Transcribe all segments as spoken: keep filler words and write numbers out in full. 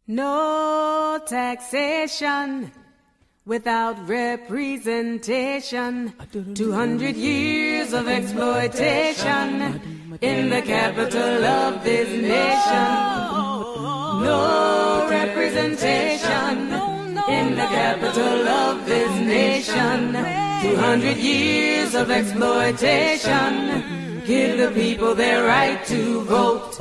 No taxation without representation. Two hundred years of exploitation in the capital of this nation. No representation in the capital of this nation. Two hundred years of exploitation. Give the people their right to vote.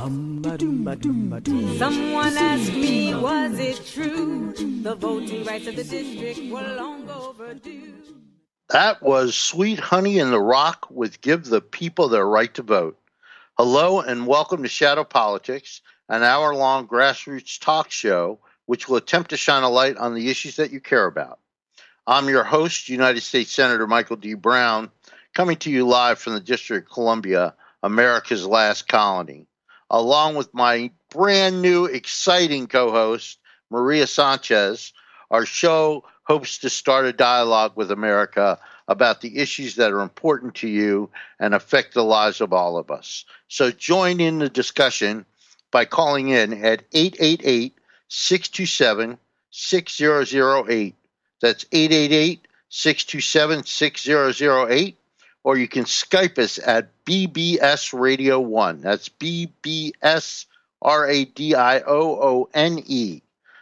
Someone asked me, was it true? The voting rights of the district were long overdue. That was Sweet Honey in the Rock with Give the People Their Right to Vote. Hello and welcome to Shadow Politics, an hour-long grassroots talk show which will attempt to shine a light on the issues that you care about. I'm your host, United States Senator Michael D. Brown, coming to you live from the District of Columbia, America's last colony, along with my brand new, exciting co-host, Maria Sanchez. Our show hopes to start a dialogue with America about the issues that are important to you and affect the lives of all of us. So join in the discussion by calling in at eight eight eight, six two seven, six zero zero eight. That's eight eight eight, six two seven, six zero zero eight. Or you can Skype us at B B S Radio one. That's B B S R A D I O O N E.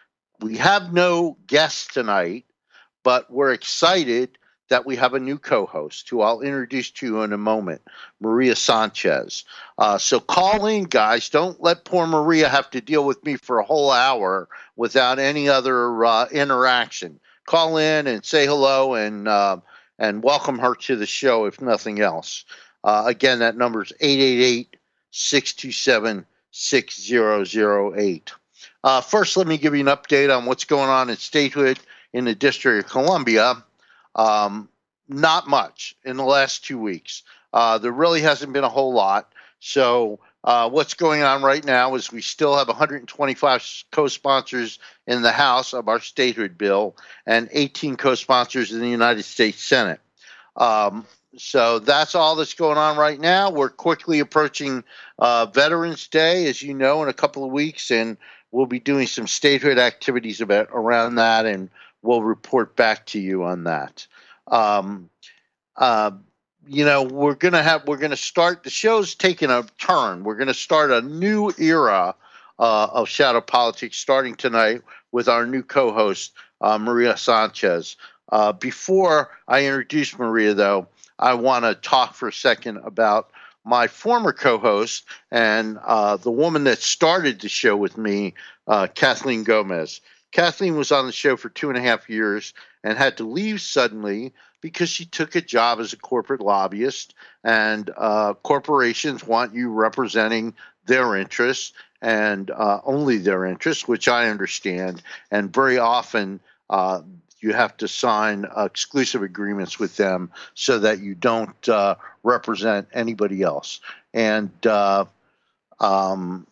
We have no guests tonight, but we're excited that we have a new co-host who I'll introduce to you in a moment, Maria Sanchez. Uh, so call in, guys. Don't let poor Maria have to deal with me for a whole hour without any other uh, interaction. Call in and say hello and uh, and welcome her to the show, if nothing else. Uh, again, that number is eight eight eight, six two seven, six zero zero eight. Uh, first, let me give you an update on what's going on in statehood in the District of Columbia. Um, not much in the last two weeks. Uh, there really hasn't been a whole lot. So uh, what's going on right now is we still have one hundred twenty-five co-sponsors in the House of our statehood bill and eighteen co-sponsors in the United States Senate. Um, so that's all that's going on right now. We're quickly approaching uh, Veterans Day, as you know, in a couple of weeks, and we'll be doing some statehood activities about around that, and we'll report back to you on that. Um, uh, you know, we're gonna have we're gonna start. The show's taking a turn. We're gonna start a new era uh, of Shadow Politics starting tonight with our new co-host, uh, Maria Sanchez. Uh, before I introduce Maria, though, I want to talk for a second about my former co-host and uh, the woman that started the show with me, uh, Kathleen Gomez. Kathleen was on the show for two and a half years and had to leave suddenly because she took a job as a corporate lobbyist, and uh, corporations want you representing their interests and uh, only their interests, which I understand. And very often uh, you have to sign uh, exclusive agreements with them so that you don't uh, represent anybody else. And uh, um,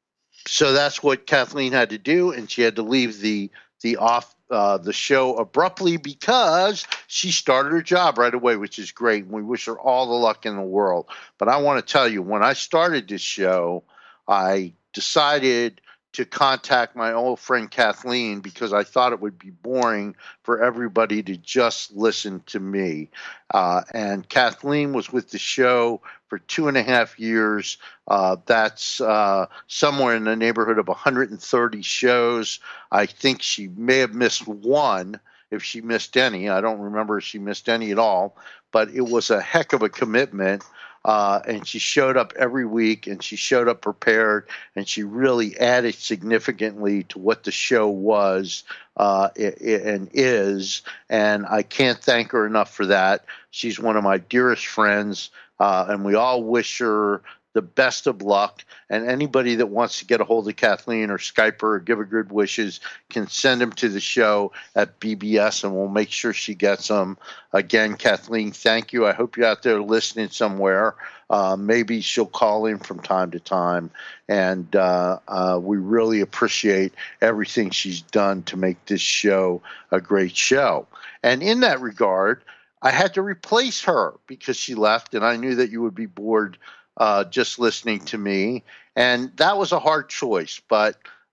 so that's what Kathleen had to do, and she had to leave the the off uh, the show abruptly because she started her job right away, which is great. And we wish her all the luck in the world. But I want to tell you, when I started this show, I decided to contact my old friend Kathleen because I thought it would be boring for everybody to just listen to me. Uh, and Kathleen was with the show for two and a half years. Uh, that's uh, somewhere in the neighborhood of one hundred thirty shows. I think she may have missed one, if she missed any. I don't remember if she missed any at all, but it was a heck of a commitment. Uh, and she showed up every week, and she showed up prepared, and she really added significantly to what the show was uh, and is. And I can't thank her enough for that. She's one of my dearest friends, uh, and we all wish her the best of luck. And anybody that wants to get a hold of Kathleen or Skype her or give her good wishes can send them to the show at B B S, and we'll make sure she gets them. Again, Kathleen, thank you. I hope you're out there listening somewhere. Uh, maybe she'll call in from time to time. And uh, uh, we really appreciate everything she's done to make this show a great show. And in that regard, I had to replace her because she left, and I knew that you would be bored uh, just listening to me. And that was a hard choice, but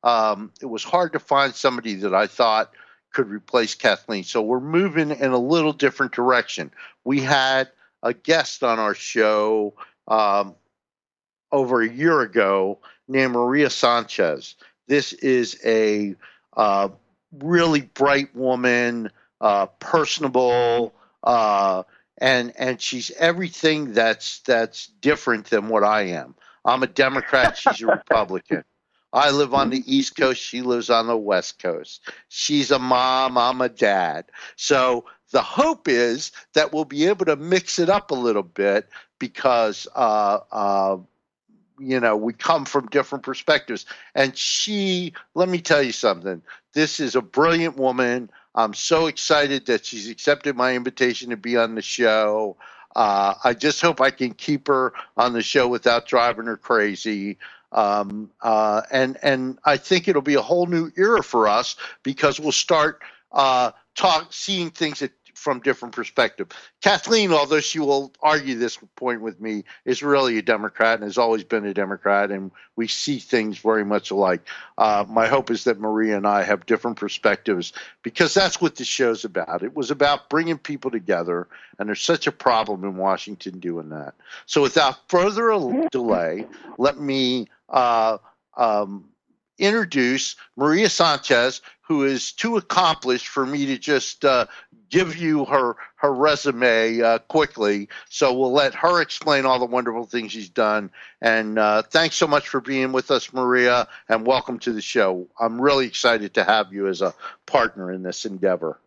um, it was hard to find somebody that I thought could replace Kathleen. So we're moving in a little different direction. We had a guest on our show um, over a year ago named Maria Sanchez. This is a uh, really bright woman, uh, personable, uh, and and she's everything that's that's different than what I am. I'm a Democrat. She's a Republican. I live on the East Coast. She lives on the West Coast. She's a mom. I'm a dad. So the hope is that we'll be able to mix it up a little bit because, uh, uh, you know, we come from different perspectives. And she, let me tell you something. This is a brilliant woman. I'm so excited that she's accepted my invitation to be on the show. Uh, I just hope I can keep her on the show without driving her crazy. Um, uh, and and I think it'll be a whole new era for us because we'll start uh, talk seeing things at, from different perspective. Kathleen, although she will argue this point with me, is really a Democrat and has always been a Democrat, and we see things very much alike. Uh, my hope is that Maria and I have different perspectives because that's what the show's about. It was about bringing people together, and there's such a problem in Washington doing that. So without further delay, let me uh, um, introduce Maria Sanchez, who is too accomplished for me to just uh, give you her her resume uh, quickly. So we'll let her explain all the wonderful things she's done. And uh, thanks so much for being with us, Maria, and welcome to the show. I'm really excited to have you as a partner in this endeavor.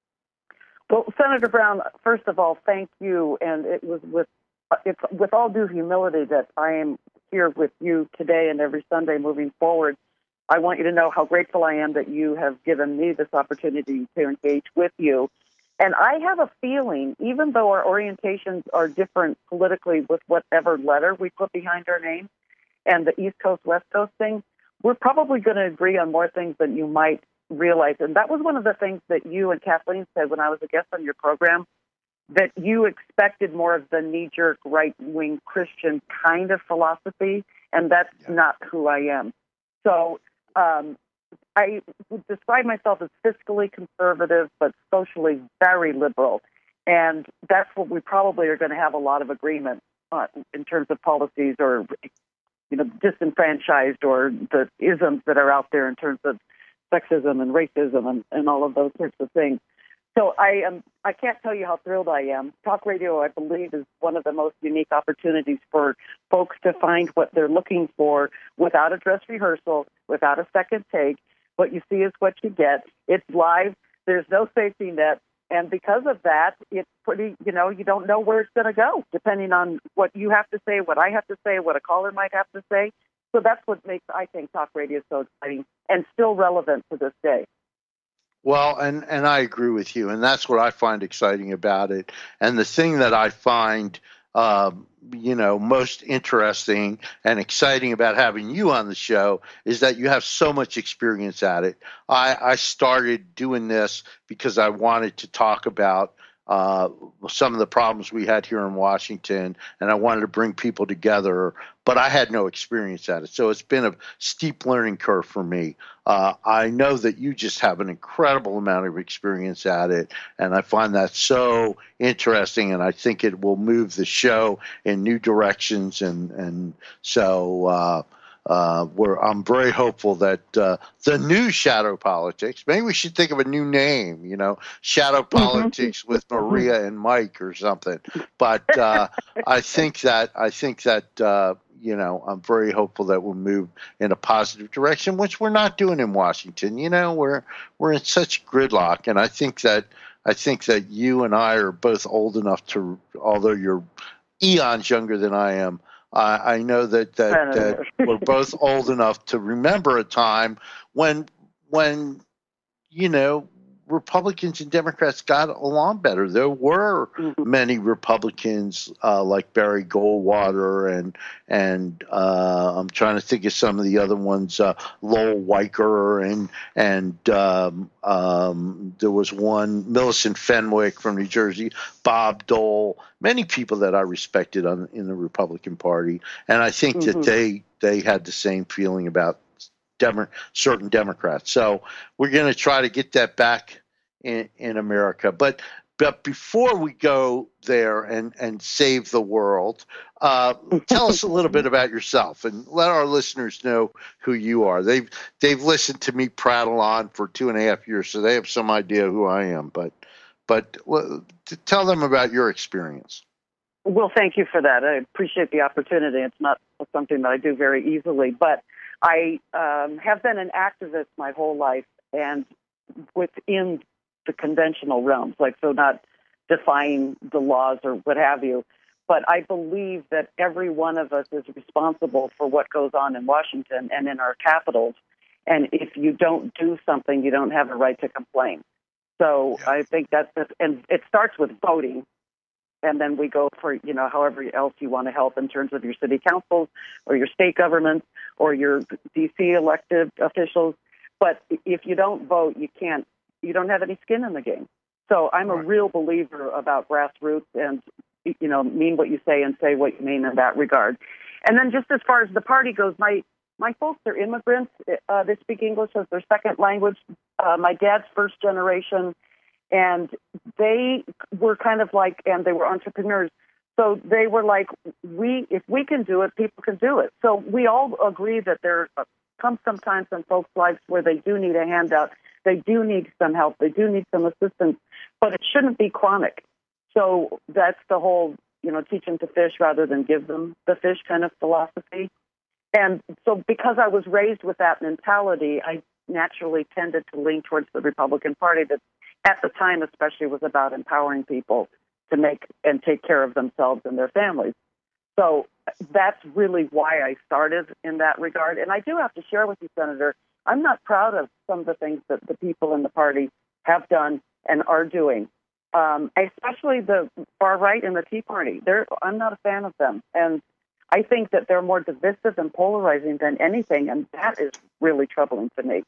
Well, Senator Brown, first of all, thank you. And it was with it's with all due humility that I am here with you today and every Sunday moving forward. I want you to know how grateful I am that you have given me this opportunity to engage with you. And I have a feeling, even though our orientations are different politically with whatever letter we put behind our name and the East Coast, West Coast thing, we're probably going to agree on more things than you might realize. And that was one of the things that you and Kathleen said when I was a guest on your program, that you expected more of the knee-jerk right-wing Christian kind of philosophy, and that's yeah. not who I am. So um, I would describe myself as fiscally conservative, but socially very liberal, and that's what we probably are going to have a lot of agreement on in terms of policies or, you know, disenfranchised or the isms that are out there in terms of sexism and racism and, and all of those sorts of things. So I am. I can't tell you how thrilled I am. Talk radio, I believe, is one of the most unique opportunities for folks to find what they're looking for without a dress rehearsal, without a second take. What you see is what you get. It's live. There's no safety net. And because of that, it's pretty, you know, you don't know where it's going to go, depending on what you have to say, what I have to say, what a caller might have to say. So that's what makes, I think, talk radio so exciting and still relevant to this day. Well, and, and I agree with you, and that's what I find exciting about it. And the thing that I find, uh, you know, most interesting and exciting about having you on the show is that you have so much experience at it. I, I started doing this because I wanted to talk about uh, some of the problems we had here in Washington, and I wanted to bring people together, but I had no experience at it. So it's been a steep learning curve for me. Uh, I know that you just have an incredible amount of experience at it, and I find that so interesting, and I think it will move the show in new directions. And, and so uh, uh, we're, I'm very hopeful that uh, the new Shadow Politics, maybe we should think of a new name, you know, Shadow Politics mm-hmm. with Maria and Mike or something. But uh, I think that, I think that, uh, you know, I'm very hopeful that we'll move in a positive direction, which we're not doing in Washington. You know, we're we're in such gridlock, and I think that I think that you and I are both old enough to, although you're eons younger than I am, uh, I know that that, that we're both old enough to remember a time when when you know, Republicans and Democrats got along better. There were mm-hmm. many Republicans uh, like Barry Goldwater and and uh, I'm trying to think of some of the other ones, uh, Lowell Weicker and and um, um, there was one, Millicent Fenwick from New Jersey, Bob Dole, many people that I respected on, in the Republican Party, and I think mm-hmm. that they they had the same feeling about Demo- certain Democrats. So we're going to try to get that back in, in America. But but before we go there and, and save the world, uh, tell us a little bit about yourself and let our listeners know who you are. They've they've listened to me prattle on for two and a half years, so they have some idea who I am. But but well, tell them about your experience. Well, thank you for that. I appreciate the opportunity. It's not something that I do very easily, but I um, have been an activist my whole life, and within the conventional realms, like so not defying the laws or what have you. But I believe that every one of us is responsible for what goes on in Washington and in our capitals. And if you don't do something, you don't have a right to complain. So yeah. I think that's, the, and it starts with voting. And then we go for, you know, however else you want to help in terms of your city councils or your state governments or your D C elected officials. But if you don't vote, you can't, you don't have any skin in the game. So I'm a real believer about grassroots and, you know, mean what you say and say what you mean in that regard. And then just as far as the party goes, my, my folks are immigrants. Uh, they speak English as their second language. Uh, my dad's first generation, and they were kind of like, and they were entrepreneurs. So they were like, we, if we can do it, people can do it. So we all agree that there comes some times in folks' lives where they do need a handout. They do need some help. They do need some assistance, but it shouldn't be chronic. So that's the whole, you know, teach them to fish rather than give them the fish kind of philosophy. And so because I was raised with that mentality, I naturally tended to lean towards the Republican Party that at the time especially was about empowering people to make and take care of themselves and their families. So that's really why I started in that regard. And I do have to share with you, Senator, I'm not proud of some of the things that the people in the party have done and are doing, um, especially the far right and the Tea Party. They're, I'm not a fan of them. And I think that they're more divisive and polarizing than anything, and that is really troubling to me.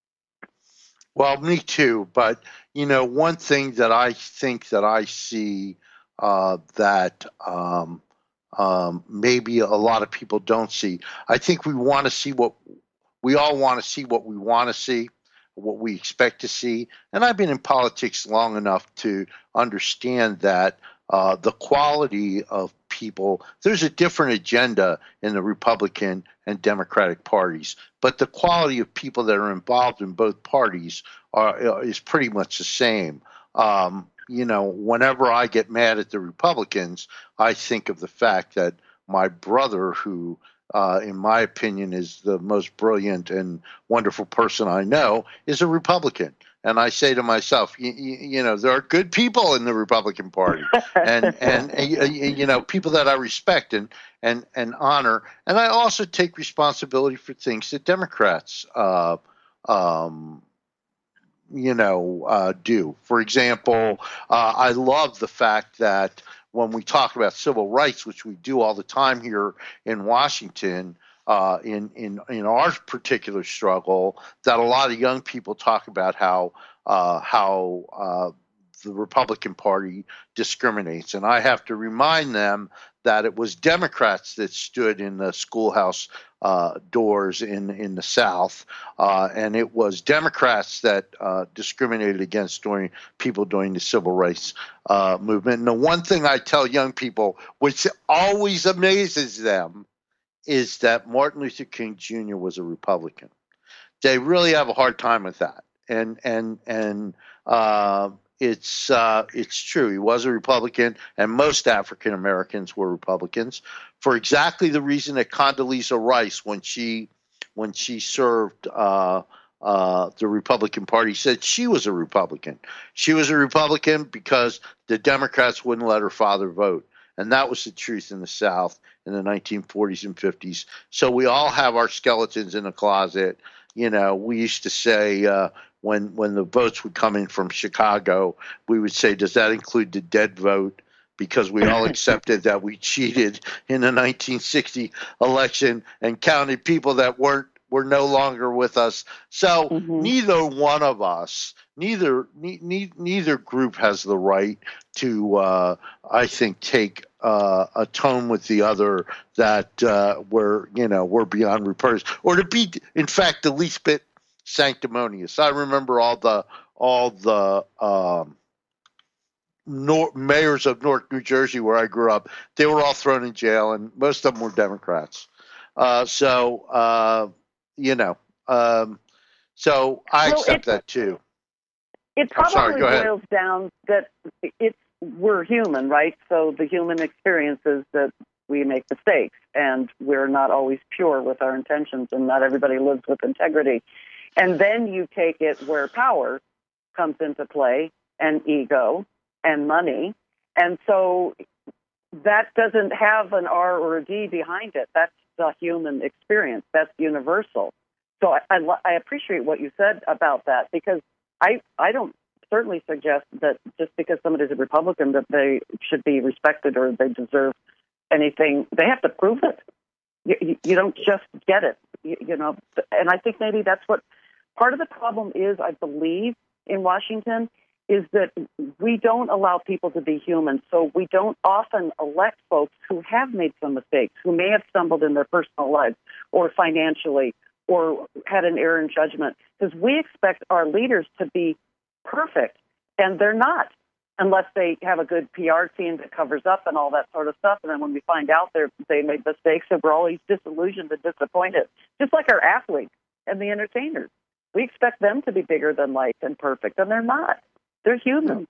Well, me too. But, you know, one thing that I think that I see uh, that um, um, maybe a lot of people don't see, I think we want to see what we all want to see what we want to see, what we expect to see. And I've been in politics long enough to understand that uh, the quality of people, there's a different agenda in the Republican and Democratic parties, but the quality of people that are involved in both parties are, is pretty much the same. Um, you know, whenever I get mad at the Republicans, I think of the fact that my brother, who Uh, in my opinion, is the most brilliant and wonderful person I know, is a Republican. And I say to myself, you, you know, there are good people in the Republican Party and, and, and, you know, people that I respect and, and, and honor. And I also take responsibility for things that Democrats, uh, um, you know, uh, do. For example, uh, I love the fact that when we talk about civil rights, which we do all the time here in Washington, uh, in, in, in our particular struggle, that a lot of young people talk about how, uh, how uh, the Republican Party discriminates. And I have to remind them that it was Democrats that stood in the schoolhouse uh, doors in, in the South, uh, and it was Democrats that uh, discriminated against during people during the civil rights uh, movement. And the one thing I tell young people, which always amazes them, is that Martin Luther King Junior was a Republican. They really have a hard time with that, and and and. Uh, It's uh, it's true. He was a Republican, and most African Americans were Republicans for exactly the reason that Condoleezza Rice, when she when she served uh, uh, the Republican Party, said she was a Republican. She was a Republican because the Democrats wouldn't let her father vote, and that was the truth in the South in the nineteen forties and fifties. So we all have our skeletons in the closet. You know, we used to say. Uh, When when the votes would come in from Chicago, we would say, does that include the dead vote? Because we all accepted that we cheated in the nineteen sixty election and counted people that weren't were no longer with us. So Mm-hmm. neither one of us, neither ne- ne- neither group has the right to, uh, I think, take uh, a tone with the other that uh, we're, you know, we're beyond repairs, or to be, in fact, the least bit sanctimonious. I remember all the all the um, North, mayors of North New Jersey, where I grew up. They were all thrown in jail, and most of them were Democrats. Uh, so, uh, you know, um, so I Well, accept it, that too. It I'm sorry, probably go ahead. boils down that it's we're human, right? So the human experience is that we make mistakes, and we're not always pure with our intentions, and not everybody lives with integrity. And then you take it where power comes into play, and ego, and money, and so that doesn't have an R or a D behind it. That's the human experience. That's universal. So I, I, I appreciate what you said about that, because I, I don't certainly suggest that just because somebody's a Republican that they should be respected or they deserve anything. They have to prove it. You, you don't just get it, you, you know. And I think maybe that's what part of the problem is, I believe, in Washington, is that we don't allow people to be human. So we don't often elect folks who have made some mistakes, who may have stumbled in their personal lives or financially, or had an error in judgment, because we expect our leaders to be perfect, and they're not, unless they have a good P R team that covers up and all that sort of stuff. And then when we find out they they made mistakes, and we're always disillusioned and disappointed, just like our athletes and the entertainers. We expect them to be bigger than life and perfect, and they're not. They're humans.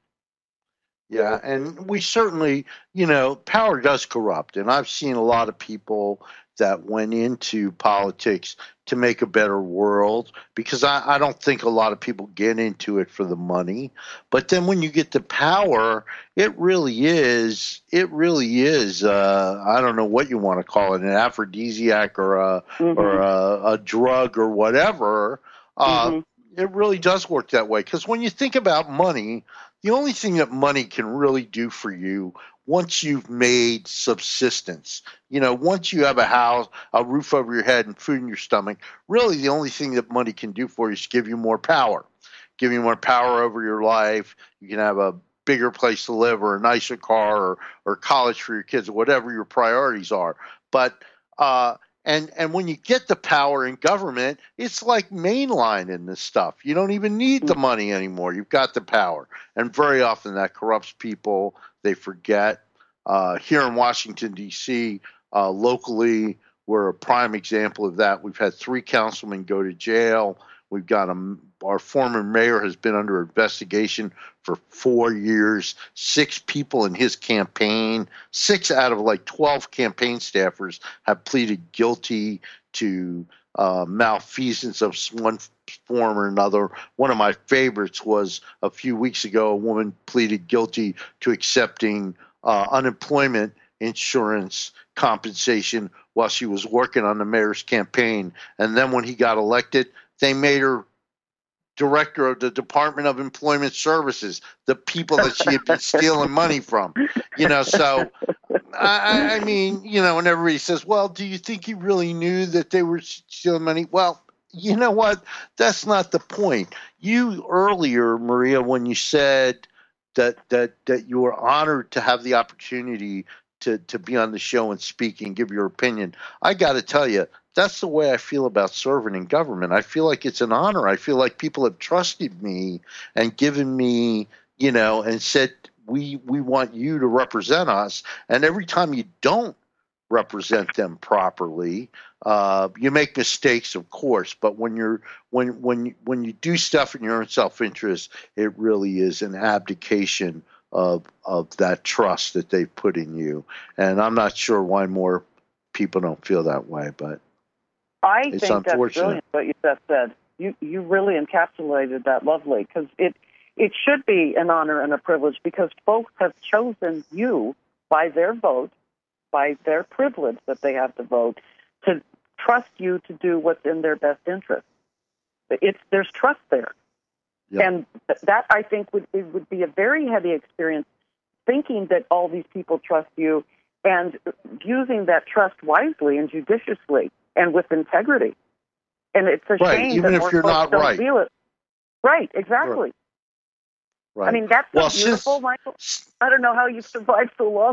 Yeah, and we certainly, you know, power does corrupt. And I've seen a lot of people that went into politics to make a better world, because I, I don't think a lot of people get into it for the money. But then when you get the power, it really is, it really is, uh, I don't know what you want to call it, an aphrodisiac or a, Mm-hmm. or a, a drug or whatever. Uh, Mm-hmm. It really does work that way. Because when you think about money, the only thing that money can really do for you, once you've made subsistence, you know, once you have a house, a roof over your head, and food in your stomach, really the only thing that money can do for you is give you more power, give you more power over your life. You can have a bigger place to live, or a nicer car, or, or college for your kids, or whatever your priorities are. But uh, and and when you get the power in government, it's like mainlining this stuff. You don't even need the money anymore. You've got the power. And very often that corrupts people. They forget. Uh, here in Washington, D C, uh, locally, we're a prime example of that. We've had three councilmen go to jail. We've got a, our former mayor has been under investigation for four years. Six people in his campaign, six out of like twelve campaign staffers have pleaded guilty to uh, malfeasance of one form or another. One of my favorites was a few weeks ago, a woman pleaded guilty to accepting uh, unemployment insurance compensation while she was working on the mayor's campaign. And then when he got elected, they made her director of the Department of Employment Services, the people that she had been stealing money from. You know, so, I, I mean, you know, and everybody says, well, do you think he really knew that they were stealing money? Well, you know what? That's not the point. You earlier, Maria, when you said that that that you were honored to have the opportunity to, to be on the show and speak and give your opinion, I got to tell you, that's the way I feel about serving in government. I feel like it's an honor. I feel like people have trusted me and given me, you know, and said, we we want you to represent us. And every time you don't represent them properly, uh, you make mistakes, of course. But when you're when when when you do stuff in your own self-interest, it really is an abdication of of that trust that they've put in you. And I'm not sure why more people don't feel that way, but I it's think that's unfortunate. brilliant what you just said. You you really encapsulated that lovely, because it it should be an honor and a privilege, because folks have chosen you by their vote, by their privilege that they have to vote, to trust you to do what's in their best interest. It's there's trust there, Yeah. and that I think would it would be a very heavy experience, thinking that all these people trust you and using that trust wisely and judiciously and with integrity. And it's a right. shame Even that if more you're folks not don't right. feel it. Right, exactly. Right. I mean, that's so well, beautiful, since, Michael. I don't know how you survived so long.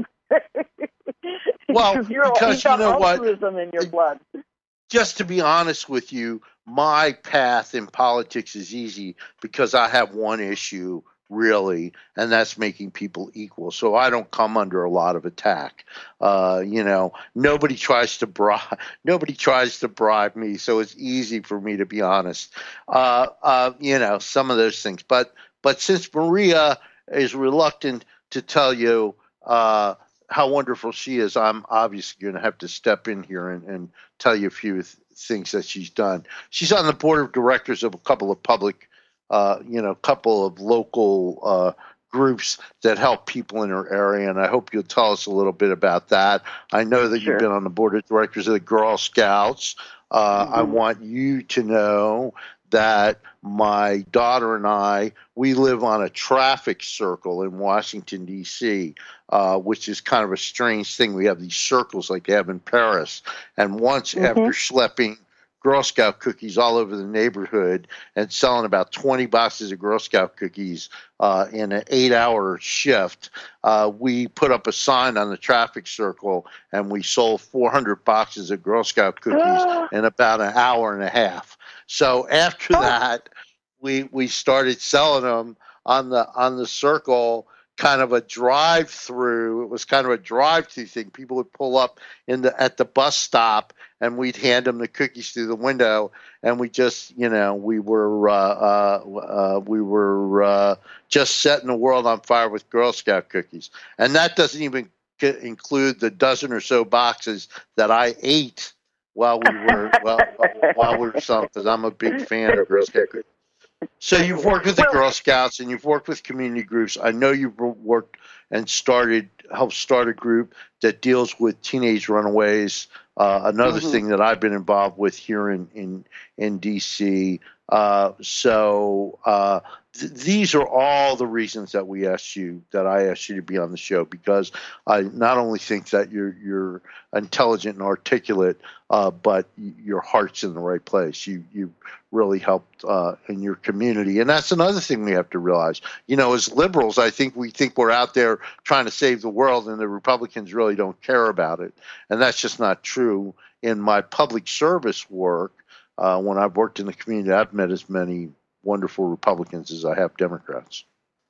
well, you're, because you've got you know what? altruism in your blood. Just to be honest with you, my path in politics is easy because I have one issue, really, and that's making people equal. So I don't come under a lot of attack. Uh, you know, nobody tries to bribe. Nobody tries to bribe me, so it's easy for me to be honest. Uh, uh, you know, some of those things, but but since Maria is reluctant to tell you uh, how wonderful she is, I'm obviously going to have to step in here and, and tell you a few th- things that she's done. She's on the board of directors of a couple of public, uh, you know, couple of local uh, groups that help people in her area, and I hope you'll tell us a little bit about that. I know that Sure. you've been on the board of directors of the Girl Scouts. Uh, Mm-hmm. I want you to know that my daughter and I, we live on a traffic circle in Washington, D C, uh, which is kind of a strange thing. We have these circles like they have in Paris. And once Mm-hmm. after schlepping Girl Scout cookies all over the neighborhood and selling about twenty boxes of Girl Scout cookies uh, in an eight-hour shift, uh, we put up a sign on the traffic circle and we sold four hundred boxes of Girl Scout cookies in about an hour and a half. So after that, we we started selling them on the on the circle, kind of a drive-through. It was kind of a drive-through thing. People would pull up in the at the bus stop, and we'd hand them the cookies through the window. And we just, you know, we were uh, uh, uh, we were uh, just setting the world on fire with Girl Scout cookies. And that doesn't even include the dozen or so boxes that I ate while we were well, while we were selling, because I'm a big fan of Girl Scout cookies. So you've worked with the Well, Girl Scouts and you've worked with community groups. I know you've worked and started, helped start a group that deals with teenage runaways. Uh, another mm-hmm. thing that I've been involved with here in in, in D C. Uh, so uh, th- these are all the reasons that we asked you, that I asked you to be on the show, because I not only think that you're you're intelligent and articulate, uh, but your heart's in the right place. You you really helped uh, in your community, and that's another thing we have to realize. You know, as liberals, I think we think we're out there trying to save the world, and the Republicans really don't care about it, and that's just not true. In my public service work, uh, when I've worked in the community, I've met as many wonderful Republicans as I have Democrats.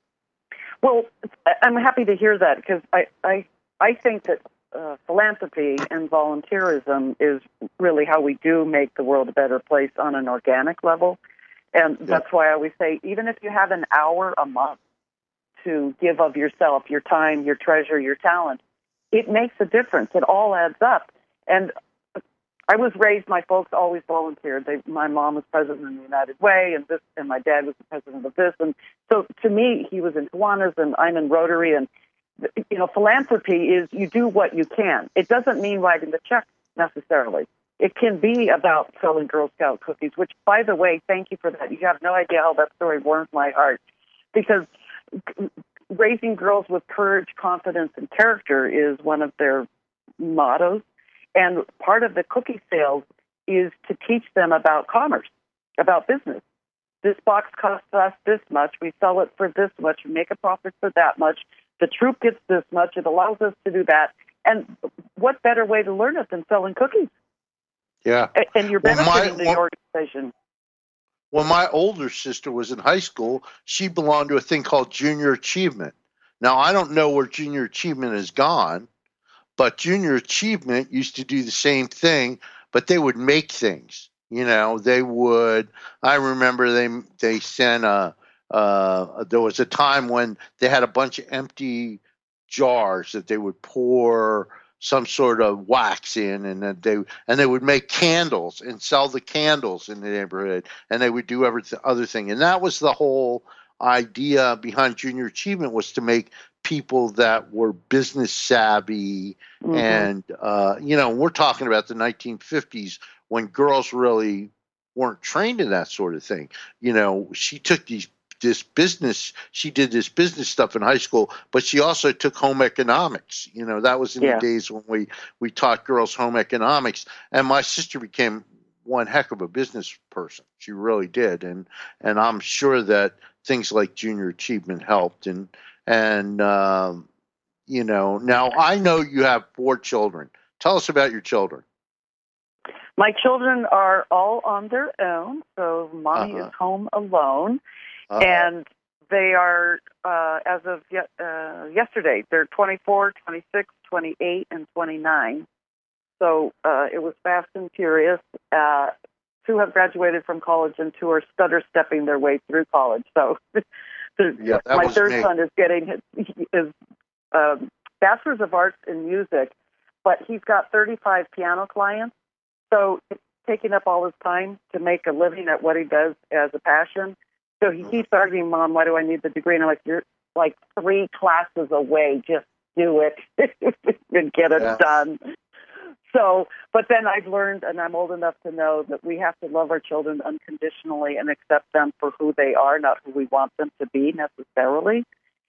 Well, I'm happy to hear that, because I, I, I think that uh, philanthropy and volunteerism is really how we do make the world a better place on an organic level. And Yeah. that's why I always say, even if you have an hour a month to give of yourself, your time, your treasure, your talent, it makes a difference. It all adds up. And I was raised, my folks always volunteered. They, my mom was president of the United Way, and this, and my dad was the president of this. And so to me, he was in Kiwanis, and I'm in Rotary. And, you know, philanthropy is you do what you can. It doesn't mean writing the check necessarily. It can be about selling Girl Scout cookies, which, by the way, thank you for that. You have no idea how that story warms my heart, because raising girls with courage, confidence, and character is one of their mottos. And part of the cookie sales is to teach them about commerce, about business. This box costs us this much. We sell it for this much. We make a profit for that much. The troop gets this much. It allows us to do that. And what better way to learn it than selling cookies? Yeah. And you're Well, benefiting my- the well- organization. When my older sister was in high school, she belonged to a thing called Junior Achievement. Now, I don't know where Junior Achievement has gone, but Junior Achievement used to do the same thing, but they would make things. You know, they would, I remember they they sent a, uh, there was a time when they had a bunch of empty jars that they would pour some sort of wax in, and then they and they would make candles and sell the candles in the neighborhood, and they would do every other thing. And that was the whole idea behind Junior Achievement, was to make people that were business savvy. Mm-hmm. And uh, you know, we're talking about the nineteen fifties, when girls really weren't trained in that sort of thing. You know, she took these this business, she did this business stuff in high school, but she also took home economics. You know, that was in Yeah. the days when we, we taught girls home economics. And my sister became one heck of a business person. She really did, and and I'm sure that things like junior achievement helped. And and um, you know, now I know you have four children. Tell us about your children. My children are all on their own, so mommy Uh-huh. is home alone, Uh-huh. and they are, uh, as of ye- uh, yesterday, they're twenty-four, twenty-six, twenty-eight, and twenty-nine. So uh, it was fast and furious. Uh, two have graduated from college, and two are stutter-stepping their way through college. So the, Yeah, that my was third me. son is getting his, his um, Bachelor's of Arts in Music, but he's got thirty-five piano clients. So it's taking up all his time to make a living at what he does as a passion. So he keeps arguing, Mom, why do I need the degree? And I'm like, you're like three classes away. Just do it and get it Yeah. done. So, but then I've learned, and I'm old enough to know that we have to love our children unconditionally and accept them for who they are, not who we want them to be necessarily.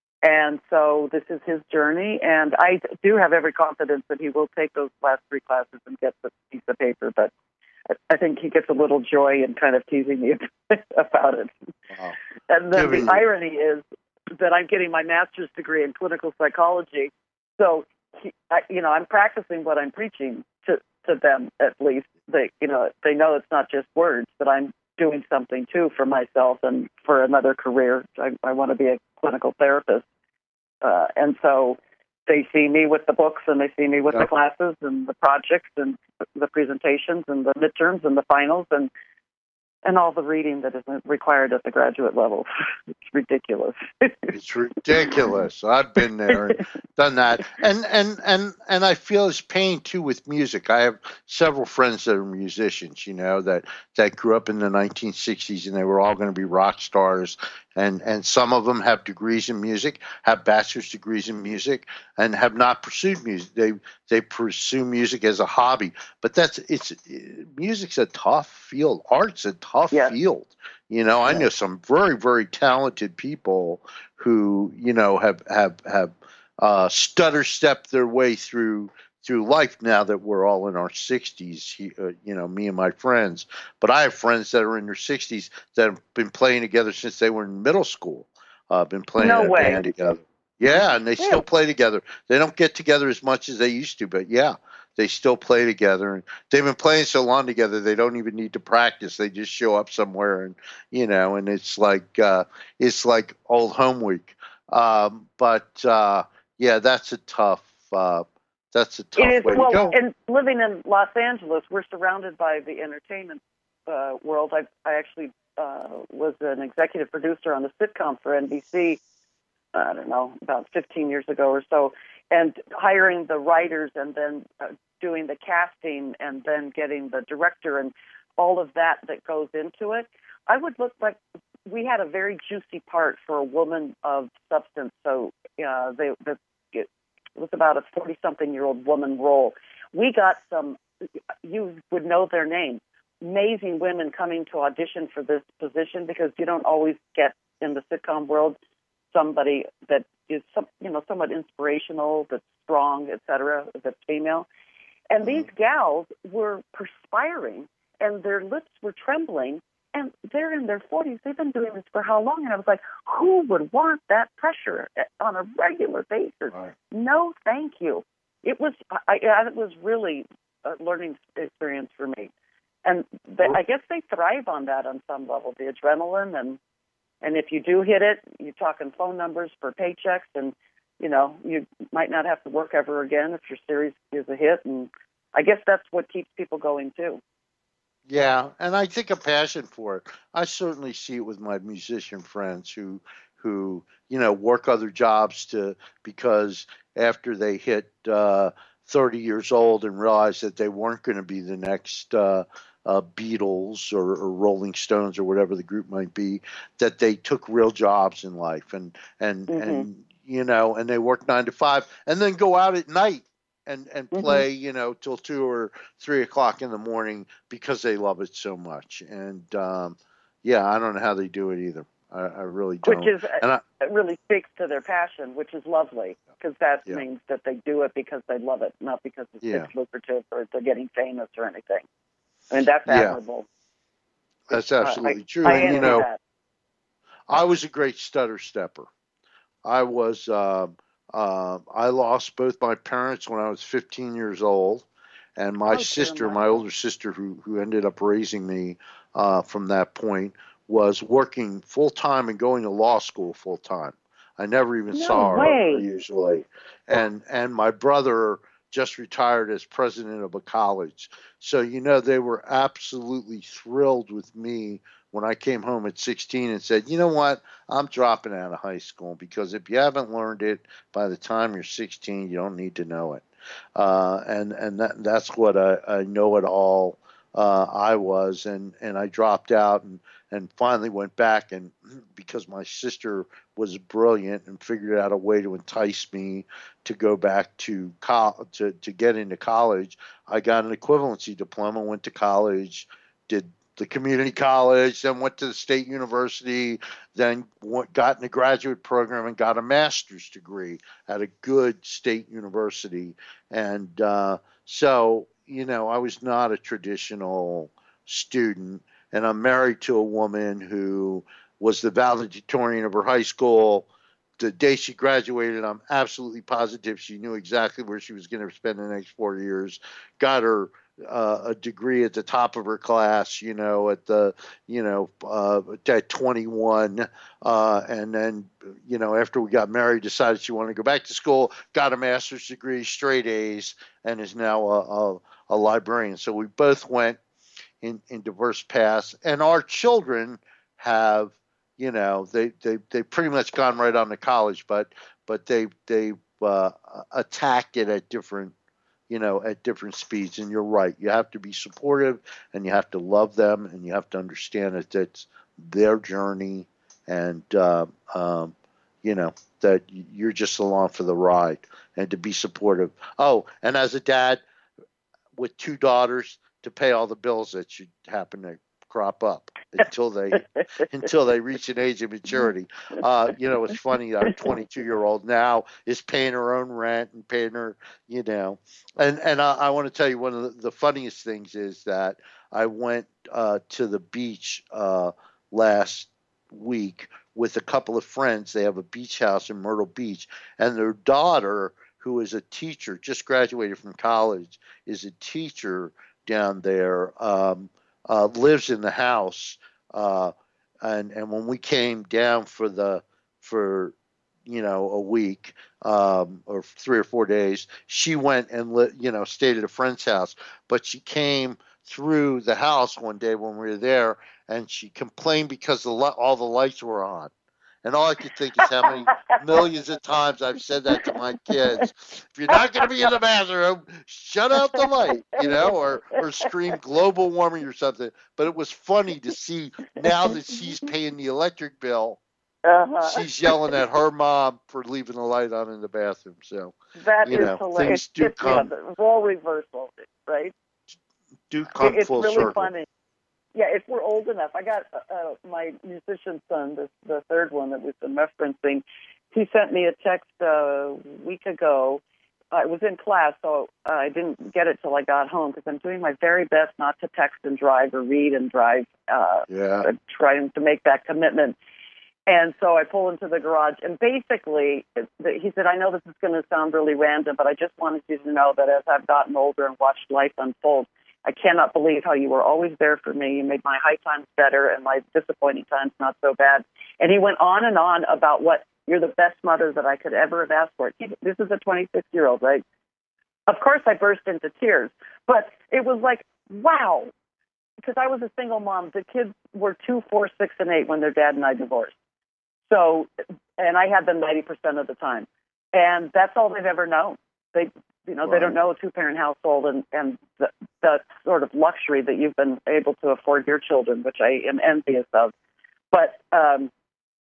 And so this is his journey, and I do have every confidence that he will take those last three classes and get the piece of paper, but I think he gets a little joy in kind of teasing me about it. Wow. And then Giving the you- irony is that I'm getting my master's degree in clinical psychology, so he, I, you know, I'm practicing what I'm preaching to, to them. At least they, you know, they know it's not just words, but I'm doing something too for myself and for another career. I, I want to be a clinical therapist. Uh, and so they see me with the books and they see me with Yeah. the classes and the projects and the presentations and the midterms and the finals and and all the reading that is required at the graduate level. It's ridiculous. It's ridiculous. I've been there and done that. And and and and I feel his pain too with music. I have several friends that are musicians, you know, that that grew up in the nineteen sixties and they were all going to be rock stars. And and some of them have degrees in music, have bachelor's degrees in music, and have not pursued music. They they pursue music as a hobby. But that's it's music's a tough field. Art's a tough Yes. field. You know, I Yes. know some very, very talented people who, you know, have have have uh, stutter stepped their way through through life. Now that we're all in our sixties, he, uh, you know, me and my friends. But I have friends that are in their sixties that have been playing together since they were in middle school. Uh, been playing No in a way. band together. Yeah, and they Yeah. still play together. They don't get together as much as they used to, but yeah, they still play together. And they've been playing so long together, they don't even need to practice. They just show up somewhere, and you know, and it's like uh, it's like old home week. Um, but uh, yeah, that's a tough. Uh, that's a tough It is, way well, to go. and living in Los Angeles, we're surrounded by the entertainment uh, world. I, I actually uh, was an executive producer on a sitcom for N B C, I don't know, about fifteen years ago or so, and hiring the writers and then uh, doing the casting and then getting the director and all of that that goes into it. I would look like we had a very juicy part for a woman of substance. So uh, they, the, it was about a forty-something-year-old woman role. We got some, you would know their name, amazing women coming to audition for this position because you don't always get in the sitcom world somebody that is some, you know, somewhat inspirational, that's strong, et cetera, that's female. And these gals were perspiring and their lips were trembling, and they're in their forties. They've been doing this for how long? And I was like, who would want that pressure on a regular basis? Right. No, thank you. It was, I, it was really a learning experience for me. And they, I guess they thrive on that on some level, the adrenaline. And, and if you do hit it, you're talking phone numbers for paychecks, and, you know, you might not have to work ever again if your series is a hit. And I guess that's what keeps people going, too. Yeah, and I think a passion for it. I certainly see it with my musician friends who, who you know, work other jobs to because after they hit uh, thirty years old and realize that they weren't going to be the next uh, uh, Beatles or, or Rolling Stones or whatever the group might be, that they took real jobs in life and and Mhm. and you know, and they work nine to five and then go out at night and and Mhm. play, you know, till two or three o'clock in the morning because they love it so much. And um, yeah, I don't know how they do it either. I, I really don't. Which is and I, it really speaks to their passion, which is lovely, because that Yeah. means that they do it because they love it, not because it's Yeah. it's lucrative or they're getting famous or anything. and that's Yeah, admirable. that's Uh, absolutely I, true. I And, you envy know, that. I was a great stutter stepper. I was, uh, uh, I lost both my parents when I was fifteen years old. And my Oh, dear sister, my Michael. older sister, who, who ended up raising me uh, from that point, was working full time and going to law school full time. I never even No saw her way. usually. And and my brother just retired as president of a college. So, you know, they were absolutely thrilled with me when I came home at sixteen and said, you know what, I'm dropping out of high school because if you haven't learned it by the time you're sixteen, you don't need to know it. Uh, and and that, that's what I, I know it all. Uh, I was, and, and I dropped out and, and finally went back, and because my sister was brilliant and figured out a way to entice me to go back to co- to to get into college, I got an equivalency diploma, went to college, did the community college, then went to the state university, then went, got in the graduate program and got a master's degree at a good state university. And uh, so, you know, I was not a traditional student. And I'm married to a woman who was the valedictorian of her high school. The day she graduated, I'm absolutely positive she knew exactly where she was going to spend the next four years. Got her uh, a degree at the top of her class, you know, at the, you know, uh, at twenty-one. Uh, and then, you know, after we got married, decided she wanted to go back to school, got a master's degree, straight A's, and is now a, a, a librarian. So we both went in, in diverse paths. And our children have, you know, they, they, they pretty much gone right on to college, but, but they, they uh, attack it at different, you know, at different speeds. And you're right. You have to be supportive and you have to love them and you have to understand that it's their journey and, uh, um, you know, that you're just along for the ride and to be supportive. Oh, and as a dad with two daughters, to pay all the bills that should happen to crop up until they until they reach an age of maturity. Uh, you know, it's funny. Our twenty-two year old now is paying her own rent and paying her, you know, and and I, I want to tell you one of the, the funniest things is that I went uh, to the beach uh, last week with a couple of friends. They have a beach house in Myrtle Beach, and their daughter, who is a teacher, just graduated from college, is a teacher down there, um, uh, lives in the house. Uh, and, and when we came down for the, for, you know, a week, um, or three or four days, she went and, li- you know, stayed at a friend's house, but she came through the house one day when we were there and she complained because the li- all the lights were on. And all I could think is how many millions of times I've said that to my kids. If you're not going to be in the bathroom, shut out the light, you know, or, or scream global warming or something. But it was funny to see now that she's paying the electric bill, Uh-huh. she's yelling at her mom for leaving the light on in the bathroom. So, That you is know, hilarious. things do It's, yeah, come, the role reversal, right? do It, come it's full really circle. funny. Yeah, if we're old enough. I got uh, my musician son, the, the third one that we've been referencing. He sent me a text uh, a week ago. I was in class, so uh, I didn't get it till I got home because I'm doing my very best not to text and drive or read and drive, uh, Yeah. trying to make that commitment. And so I pull into the garage, and basically, he said, I know this is going to sound really random, but I just wanted you to know that as I've gotten older and watched life unfold, I cannot believe how you were always there for me. You made my high times better and my disappointing times not so bad. And he went on and on about what you're the best mother that I could ever have asked for. This is a twenty-six-year-old, right? Of course, I burst into tears, but it was like, wow, because I was a single mom. The kids were two, four, six, and eight when their dad and I divorced. So, and I had them ninety percent of the time. And that's all they've ever known. They, you know, Wow. they don't know a two-parent household and, and the, the sort of luxury that you've been able to afford your children, which I am envious of. But um,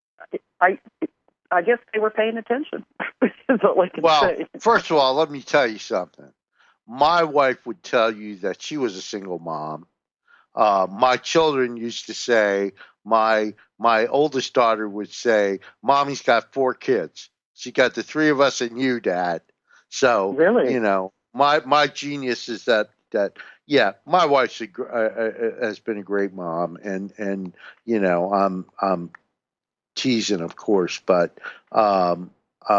I I guess they were paying attention, is all I can Well, say. first of all, let me tell you something. My wife would tell you that she was a single mom. Uh, my children used to say, my my oldest daughter would say, Mommy's got four kids. She got the three of us and you, Dad. So, Really? you know, my my genius is that that, yeah, my wife's a, gr- uh, uh, has been a great mom, and and you know, I'm I'm teasing, of course, but um,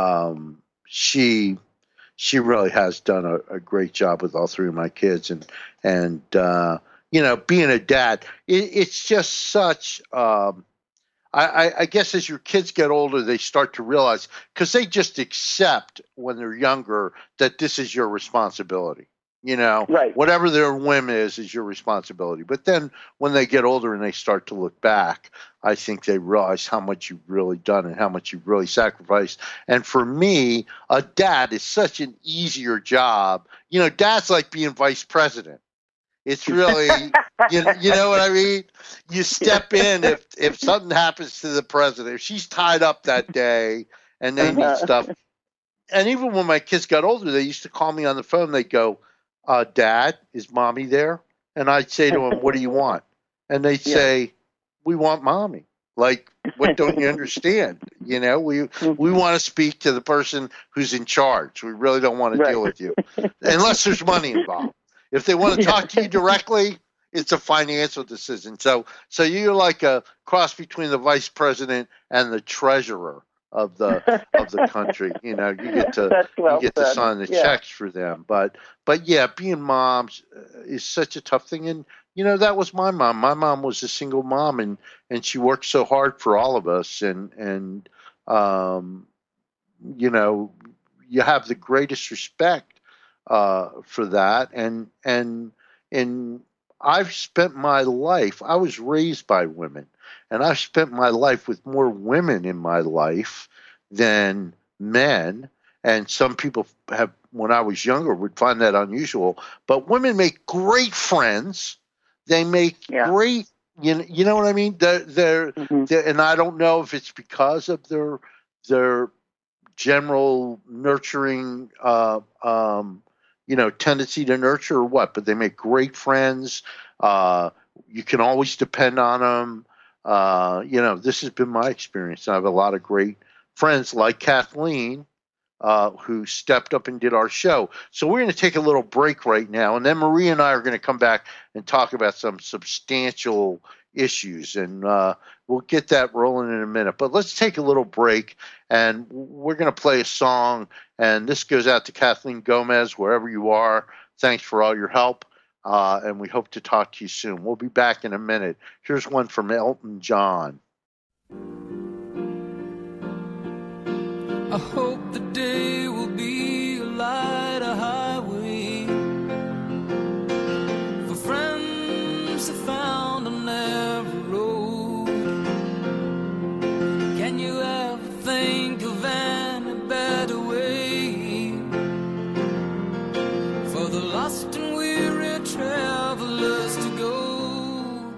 um, she she really has done a, a great job with all three of my kids, and and uh, you know, being a dad, it, it's just such. Um, I, I, I guess as your kids get older, they start to realize, because they just accept when they're younger that this is your responsibility. You know, Right. whatever their whim is, is your responsibility. But then when they get older and they start to look back, I think they realize how much you've really done and how much you've really sacrificed. And for me, a dad is such an easier job. You know, dad's like being vice president. It's really, you, you know what I mean? You step in if, if something happens to the president, if she's tied up that day and they need stuff. And even when my kids got older, they used to call me on the phone. They'd go, uh, Dad, is Mommy there? And I'd say to them, what do you want? And they'd Yeah. say, we want Mommy. Like, what don't you understand? You know, we we want to speak to the person who's in charge. We really don't want to Right. deal with you unless there's money involved. If they want to talk to you directly, it's a financial decision. So so you're like a cross between the vice president and the treasurer of the of the country. You know, you get to That's well you get to said. sign the Yeah. checks for them. But but yeah, being moms uh, is such a tough thing. And you know, that was my mom. My mom was a single mom, and and she worked so hard for all of us. And and um, you know, you have the greatest respect uh, for that. And and and I've spent my life. I was raised by women, and I've spent my life with more women in my life than men. And some people have, when I was younger, would find that unusual. But women make great friends. They make Yeah. great, you know, you know what I mean? They're, they're, Mhm. they're, and I don't know if it's because of their their general nurturing, uh, um, you know, tendency to nurture or what, but they make great friends. Uh, you can always depend on them. Uh, you know, this has been my experience. I have a lot of great friends like Kathleen, uh, who stepped up and did our show. So we're going to take a little break right now, and then Maria and I are going to come back and talk about some substantial issues, and uh, we'll get that rolling in a minute. But let's take a little break, and we're going to play a song, and this goes out to Kathleen Gomez, wherever you are. Thanks for all your help, uh, and we hope to talk to you soon. We'll be back in a minute. Here's one from Elton John. I hope the day will be a light, a highway for friends I found on every road. Can you ever think of any better way for the lost and weary travelers to go?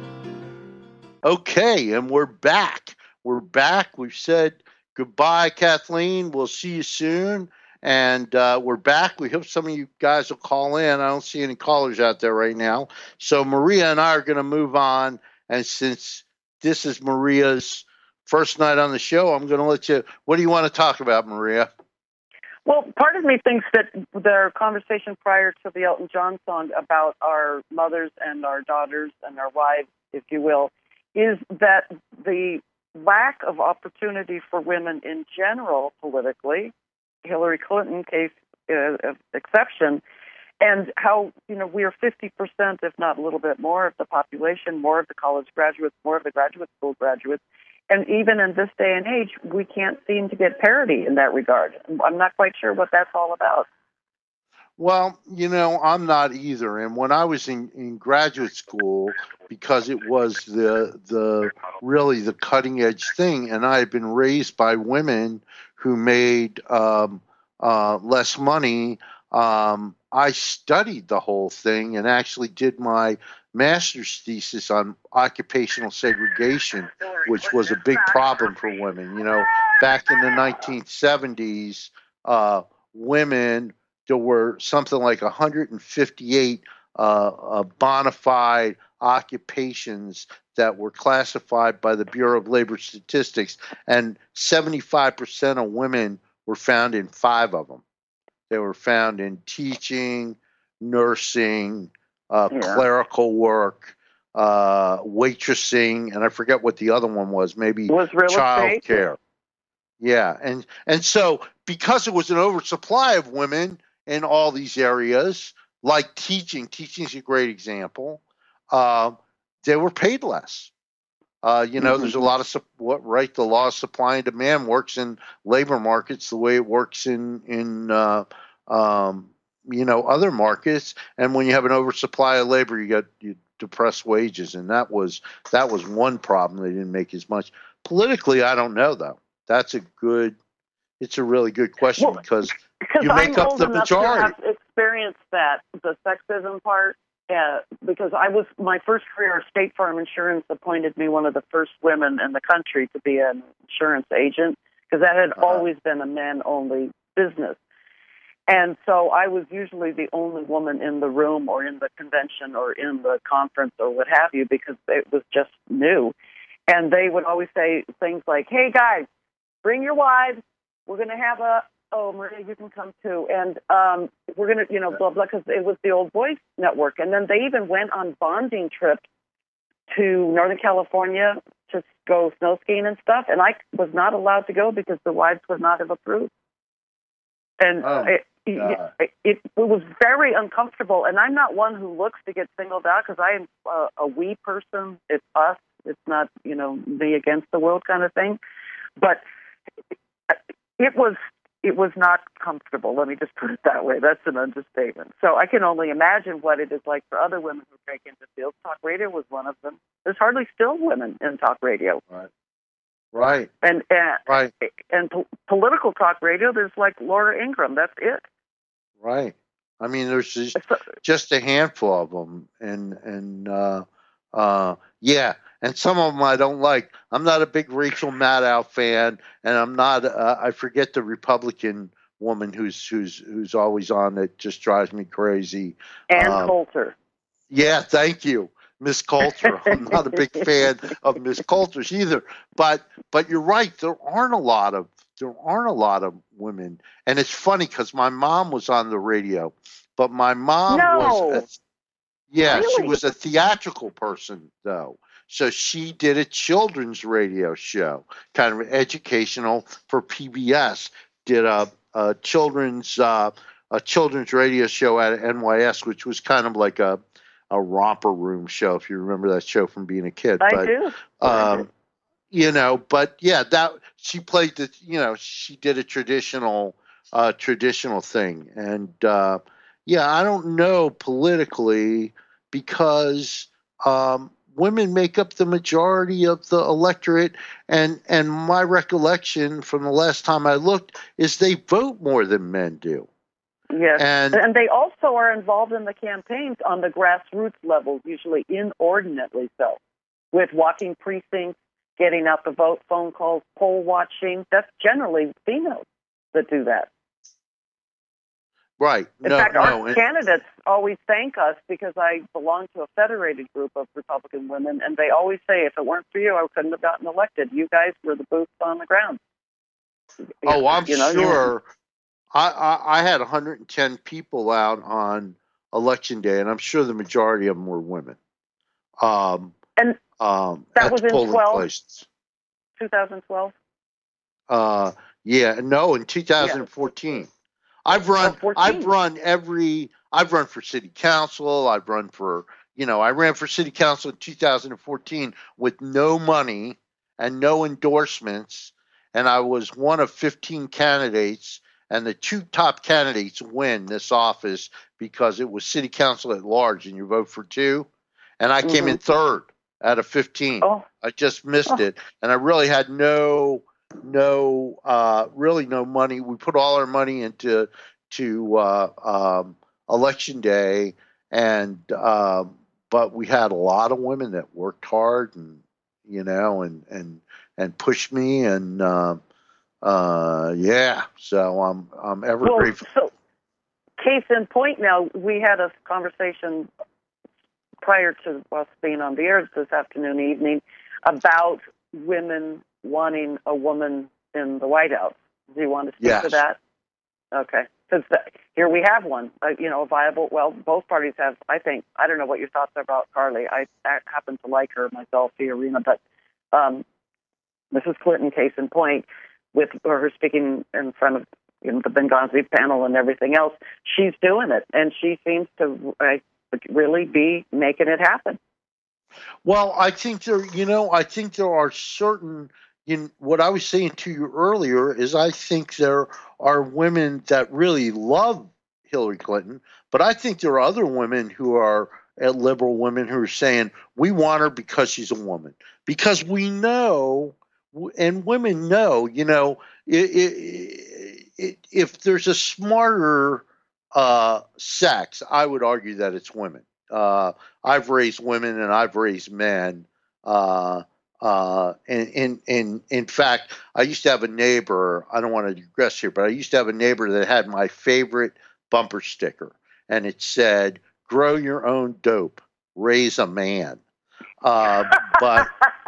Okay, and we're back. We're back. We've said goodbye, Kathleen. We'll see you soon. And uh, we're back. We hope some of you guys will call in. I don't see any callers out there right now. So Maria and I are going to move on. And since this is Maria's first night on the show, I'm going to let you. What do you want to talk about, Maria? Well, part of me thinks that their conversation prior to the Elton John song about our mothers and our daughters and our wives, if you will, is that the lack of opportunity for women in general politically, Hillary Clinton case uh, of exception, and how, you know, we are fifty percent, if not a little bit more, of the population, more of the college graduates, more of the graduate school graduates. And even in this day and age, we can't seem to get parity in that regard. I'm not quite sure what that's all about. Well, you know, I'm not either. And when I was in, in graduate school, because it was the the really the cutting edge thing, and I had been raised by women who made um, uh, less money, um, I studied the whole thing and actually did my master's thesis on occupational segregation, which was a big problem for women. You know, back in the nineteen seventies, uh, women, there were something like one hundred fifty-eight uh, uh, bona fide occupations that were classified by the Bureau of Labor Statistics, and seventy-five percent of women were found in five of them. They were found in teaching, nursing, uh, Yeah. clerical work, uh, waitressing, and I forget what the other one was. Maybe Was real child estate? care. Yeah, and and so because it was an oversupply of women in all these areas, like teaching, teaching is a great example. Uh, they were paid less. Uh, you know, Mm-hmm. there's a lot of sup- what right. The law of supply and demand works in labor markets the way it works in in uh, um, you know other markets. And when you have an oversupply of labor, you get you depressed wages, and that was that was one problem. They didn't make as much politically. I don't know though. That's a good. It's a really good question Well, because Because you make I'm up old the enough majority. to have experienced that, the sexism part, uh, because I was, my first career, State Farm Insurance appointed me one of the first women in the country to be an insurance agent, because that had Uh-huh. always been a men-only business. And so I was usually the only woman in the room or in the convention or in the conference or what have you, because it was just new. And they would always say things like, hey, guys, bring your wives. We're going to have a, oh, Maria, you can come too. And um, we're going to, you know, blah, blah, because it was the Old Boys Network. And then they even went on bonding trips to Northern California to go snow skiing and stuff. And I was not allowed to go because the wives would not have approved. And Oh, it, it, God. it, it was very uncomfortable. And I'm not one who looks to get singled out because I am a, a we person. It's us. It's not, you know, me against the world kind of thing. But it was it was not comfortable. Let me just put it that way. That's an understatement. So I can only imagine what it is like for other women who break into fields. Talk radio was one of them. There's hardly still women in talk radio. Right. Right. And and, Right. and po- political talk radio, there's like Laura Ingraham. That's it. Right. I mean, there's just, So, just a handful of them, and and uh, uh, yeah, and some of them I don't like. I'm not a big Rachel Maddow fan, and I'm not. Uh, I forget the Republican woman who's who's who's always on that just drives me crazy. Ann Um, Coulter. Yeah, thank you, Miss Coulter. I'm not a big fan of Miss Coulter's either, but but you're right. There aren't a lot of there aren't a lot of women, and it's funny because my mom was on the radio, but my mom No. was a, yeah, she Really? was a theatrical person though. So she did a children's radio show, kind of educational for P B S. Did a, a children's uh, a children's radio show at N Y S, which was kind of like a a romper room show, if you remember that show from being a kid. I but, do. Um, you know, but yeah, that she played the, you know, she did a traditional, uh, traditional thing. And, uh, yeah, I don't know politically because, um, women make up the majority of the electorate. And, and my recollection from the last time I looked is they vote more than men do. Yes, And, and they also are involved in the campaigns on the grassroots level, usually inordinately so, with walking precincts, getting out the vote, phone calls, poll watching. That's generally females that do that. right. In no, fact, no. our and- candidates always thank us because I belong to a federated group of Republican women, and they always say, if it weren't for you, I couldn't have gotten elected. You guys were the boots on the ground. Oh, I'm You know, you- sure. I, I, I had one hundred ten people out on election day, and I'm sure the majority of them were women. Um, And um, that at was the in polling twelve? places. twenty twelve? Uh, yeah, no, in two thousand fourteen. I've run. Oh, fourteen. I've run every. I've run for city council. I've run for. You know, I ran for city council in two thousand fourteen with no money and no endorsements, and I was one of fifteen candidates. And the two top candidates win this office because it was city council at large, and you vote for two. And I came in third out of fifteen. Oh. I just missed Oh. it, and I really had no, no, uh, really no money. We put all our money into to uh, um, election day, and um, but we had a lot of women that worked hard, and you know, and and and pushed me, and. Uh, Uh, yeah, so I'm I'm ever Well, grateful. so case in point now, we had a conversation prior to us being on the air this afternoon evening about women wanting a woman in the White House. Do you want to speak Yes. to that? Okay. Because here we have one, uh, you know, a viable, well, both parties have, I think, I don't know what your thoughts are about Carly. I, I happen to like her myself, Fiorina, but um, Missus Clinton, case in point, with her speaking in front of you know, the Benghazi panel and everything else, she's doing it, and she seems to uh, really be making it happen. Well, I think there, you know, I think there are certain, in what I was saying to you earlier is I think there are women that really love Hillary Clinton, but I think there are other women who are uh, liberal women who are saying, we want her because she's a woman. Because we know, and women know, you know, it, it, it, if there's a smarter uh, sex, I would argue that it's women. Uh, I've raised women and I've raised men. Uh, uh, and, and, and in fact, I used to have a neighbor, I don't want to digress here, but I used to have a neighbor that had my favorite bumper sticker. And it said, grow your own dope, raise a man. Uh, but,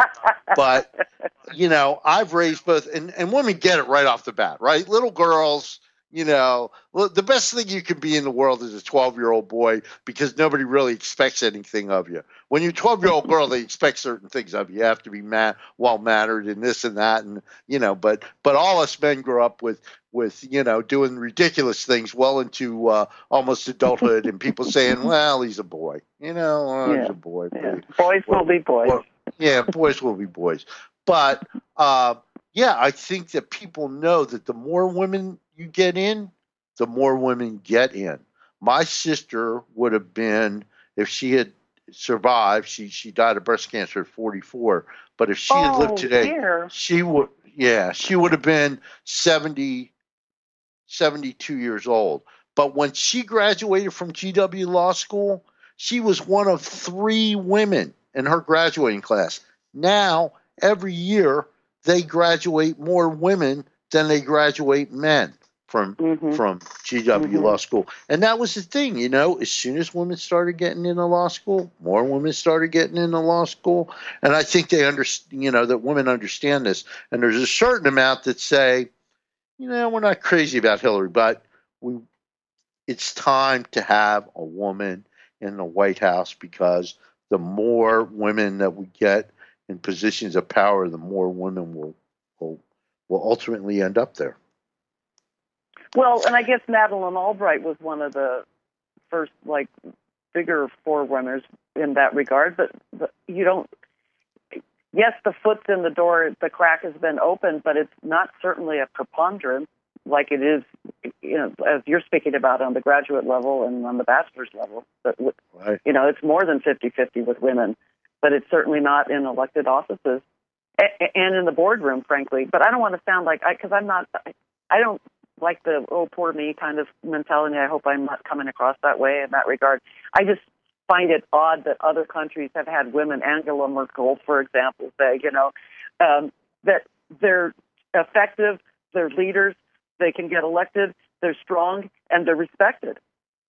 but, you know, I've raised both, and, and women get it right off the bat, right? Little girls, you know, well, the best thing you can be in the world is a twelve-year-old boy because nobody really expects anything of you. When you're a twelve-year-old girl, they expect certain things of you. You have to be ma- well-mannered and this and that, and you know. But but all us men grow up with with you know doing ridiculous things well into uh, almost adulthood, and people saying, "Well, he's a boy," you know, oh, yeah. he's a boy. Yeah. Boys well, will be boys. Well, yeah, boys will be boys. But uh, yeah, I think that people know that the more women you get in, the more women get in. My sister would have been, if she had survived, she, she died of breast cancer at forty-four, but if she oh, had lived today, dear. she would, yeah, she would have been seventy, seventy-two years old. But when she graduated from G W Law School, she was one of three women in her graduating class. Now, every year, they graduate more women than they graduate men from mm-hmm. from G W mm-hmm. Law School. And that was the thing, you know, as soon as women started getting into law school, more women started getting into law school. And I think they understand, you know, that women understand this. And there's a certain amount that say, you know, we're not crazy about Hillary, but we it's time to have a woman in the White House because the more women that we get in positions of power, the more women will will, will ultimately end up there. Well, and I guess Madeleine Albright was one of the first, like, bigger forerunners in that regard. But, but you don't. Yes, the foot's in the door, the crack has been opened, but it's not certainly a preponderance like it is, you know, as you're speaking about on the graduate level and on the bachelor's level. But, right. You know, it's more than fifty-fifty with women, but it's certainly not in elected offices and in the boardroom, frankly. But I don't want to sound like, because I'm not, I don't like the, oh, poor me kind of mentality. I hope I'm not coming across that way in that regard. I just find it odd that other countries have had women, Angela Merkel, for example, say, you know, um, that they're effective, they're leaders, they can get elected, they're strong, and they're respected.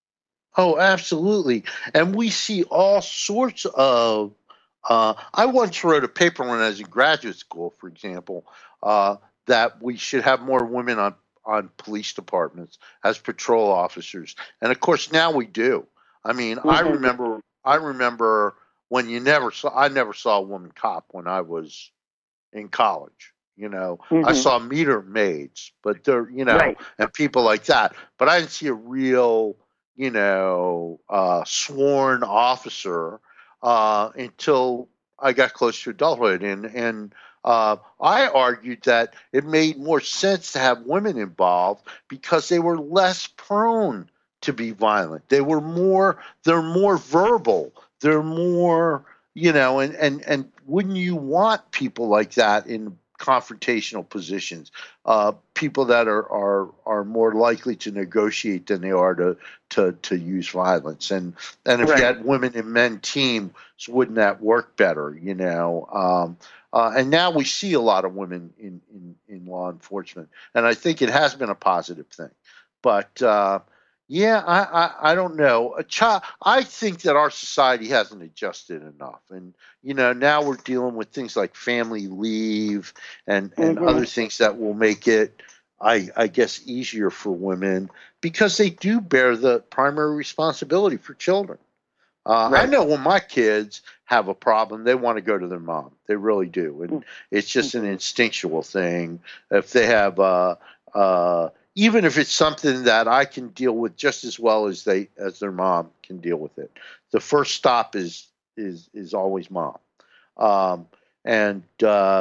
Oh, absolutely. And we see all sorts of, uh, I once wrote a paper when I was in graduate school, for example, uh, that we should have more women on, on police departments as patrol officers. And of course, now we do. I mean, mm-hmm. I remember, I remember when you never saw, I never saw a woman cop when I was in college. You know, mm-hmm. I saw meter maids, but they're, you know, right. and people like that. But I didn't see a real, you know, uh, sworn officer uh, until I got close to adulthood. And, and uh, I argued that it made more sense to have women involved because they were less prone to be violent. They were more, they're more verbal. They're more, you know, and, and, and wouldn't you want people like that in confrontational positions, uh, people that are, are are more likely to negotiate than they are to to, to use violence. And and if right. you had women and men teams, wouldn't that work better? You know, um, uh, and now we see a lot of women in, in, in law enforcement, and I think it has been a positive thing. But uh, yeah, I, I, I don't know. A child, I think that our society hasn't adjusted enough. And, you know, now we're dealing with things like family leave and, and mm-hmm. other things that will make it I, I guess, easier for women because they do bear the primary responsibility for children. Uh, Right. I know when my kids have a problem, they want to go to their mom. They really do. And it's just an instinctual thing. If they have, uh, uh, even if it's something that I can deal with just as well as they as their mom can deal with it, the first stop is is is always mom. Um, and uh,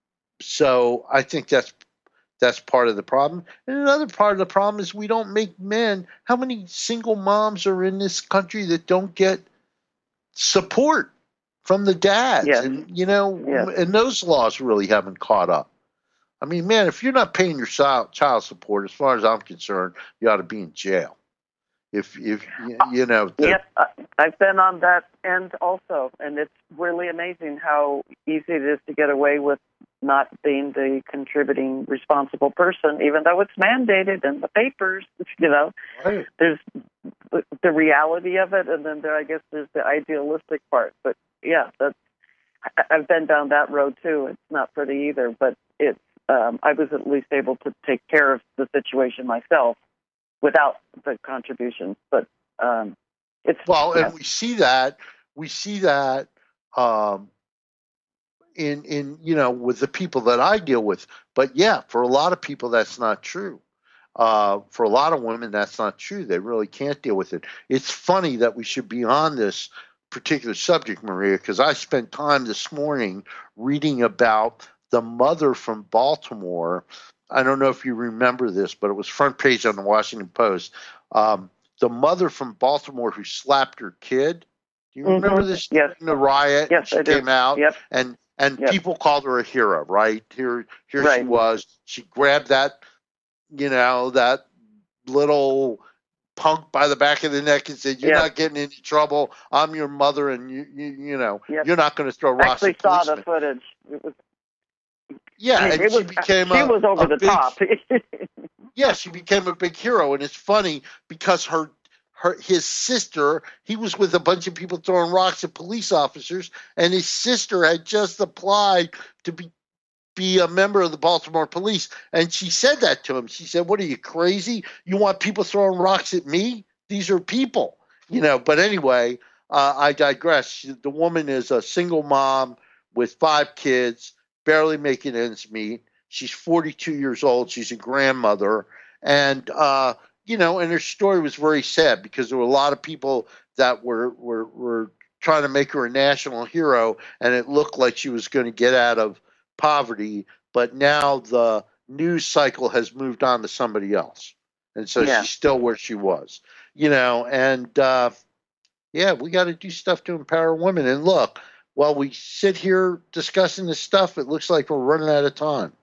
so I think that's that's part of the problem. And another part of the problem is we don't make men. How many single moms are in this country that don't get support from the dads? Yes. And, you know, Yes. and those laws really haven't caught up. I mean, man, if you're not paying your child, child support, as far as I'm concerned, you ought to be in jail. If, if you, you know. The, Yep, I- I've been on that end also, and it's really amazing how easy it is to get away with not being the contributing responsible person, even though it's mandated in the papers. You know, Right. there's the, the reality of it, and then there, I guess, there's the idealistic part. But yeah, that's I- I've been down that road too. It's not pretty either, but it's um, I was at least able to take care of the situation myself without the contributions. But um, it's Well, yeah. and we see that we see that um, in in you know with the people that I deal with. But yeah, for a lot of people, that's not true. Uh, for a lot of women, that's not true. They really can't deal with it. It's funny that we should be on this particular subject, Maria, because I spent time this morning reading about the mother from Baltimore. I don't know if you remember this, but it was front page on the Washington Post. Um, the mother from Baltimore who slapped her kid. Do you remember Mhm. this? Yes. In the riot, Yes, she I do. came out, Yep. and and Yep. people called her a hero. Right here, here she Right. was. She grabbed that, you know, that little punk by the back of the neck and said, "You're Yep. not getting into trouble. I'm your mother, and you, you, you know, Yep. you're not going to throw I rocks actually at saw policemen." the footage. It was, Yeah, I mean, and it she was, became she a, was over a the big, top. yeah, she became a big hero, and it's funny because her, her, his sister, he was with a bunch of people throwing rocks at police officers, and his sister had just applied to be be a member of the Baltimore police, and she said that to him. She said, "What are you, crazy? You want people throwing rocks at me? These are people, you know." But anyway, uh, I digress. She, the woman is a single mom with five kids, barely making ends meet. She's forty-two years old. She's a grandmother, and uh, you know, and her story was very sad because there were a lot of people that were were were trying to make her a national hero, and it looked like she was going to get out of poverty, but now the news cycle has moved on to somebody else, and so Yeah. she's still where she was, you know. And uh, yeah, we got to do stuff to empower women. And look, while we sit here discussing this stuff, it looks like we're running out of time,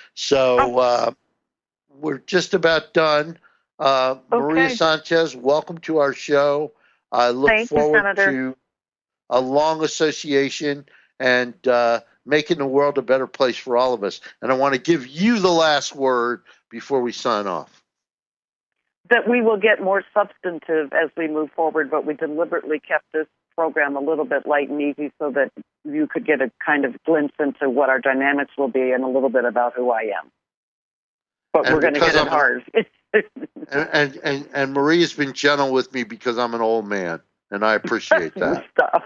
so uh, we're just about done. Uh, Maria Okay. Sanchez, welcome to our show. I look Thank you, forward Senator. to a long association and uh, making the world a better place for all of us. And I want to give you the last word before we sign off. That we will get more substantive as we move forward, but we deliberately kept this program a little bit light and easy so that you could get a kind of glimpse into what our dynamics will be and a little bit about who I am. But And we're going to because get it I'm- hard. And, and, and, and Maria's been gentle with me because I'm an old man, and I appreciate that. Stuff.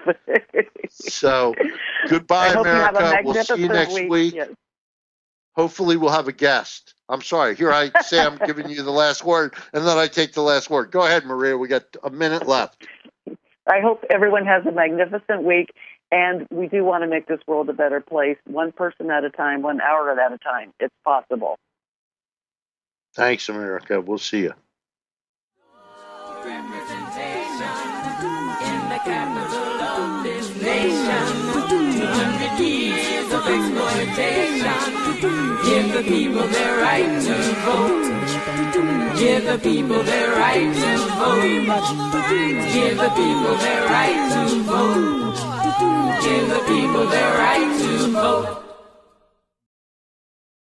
So, goodbye, I hope you have a America. We'll magnificent see you next week. week. Yes. Hopefully, we'll have a guest. I'm sorry. Here I say I'm giving you the last word, and then I take the last word. Go ahead, Maria. We got a minute left. I hope everyone has a magnificent week, and we do want to make this world a better place, one person at a time, one hour at a time. It's possible. Thanks, America. We'll see you. Representation in the capital of this nation. two hundred years of exploitation. Give the people their right to vote. Give the people their right to vote. Give the people their right to vote. Give the people their